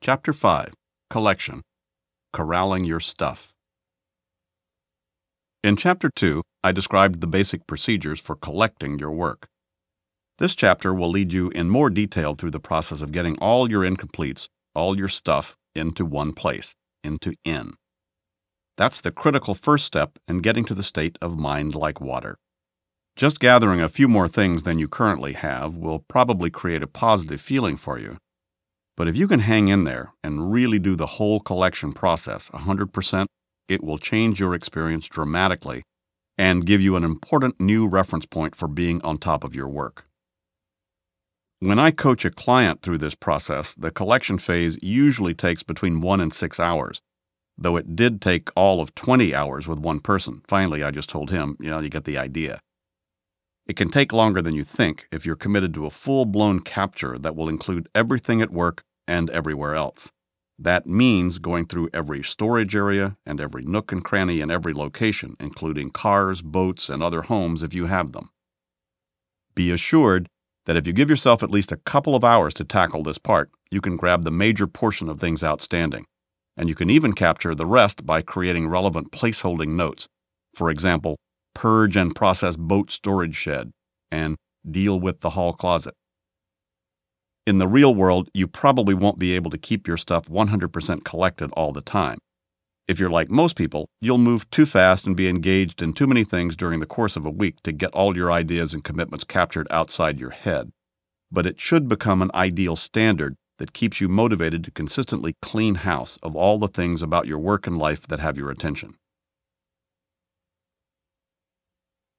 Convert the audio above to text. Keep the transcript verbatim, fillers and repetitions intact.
Chapter five. Collection. Corralling your stuff. In Chapter two, I described the basic procedures for collecting your work. This chapter will lead you in more detail through the process of getting all your incompletes, all your stuff, into one place, into in. That's the critical first step in getting to the state of mind like water. Just gathering a few more things than you currently have will probably create a positive feeling for you. But if you can hang in there and really do the whole collection process one hundred percent, it will change your experience dramatically and give you an important new reference point for being on top of your work. When I coach a client through this process, the collection phase usually takes between one and six hours, though it did take all of twenty hours with one person. Finally, I just told him, you know, you get the idea. It can take longer than you think if you're committed to a full-blown capture that will include everything at work and everywhere else. That means going through every storage area and every nook and cranny in every location, including cars, boats, and other homes if you have them. Be assured that if you give yourself at least a couple of hours to tackle this part, you can grab the major portion of things outstanding, and you can even capture the rest by creating relevant placeholding notes. For example, purge and process boat storage shed, and deal with the hall closet. In the real world, you probably won't be able to keep your stuff one hundred percent collected all the time. If you're like most people, you'll move too fast and be engaged in too many things during the course of a week to get all your ideas and commitments captured outside your head. But it should become an ideal standard that keeps you motivated to consistently clean house of all the things about your work and life that have your attention.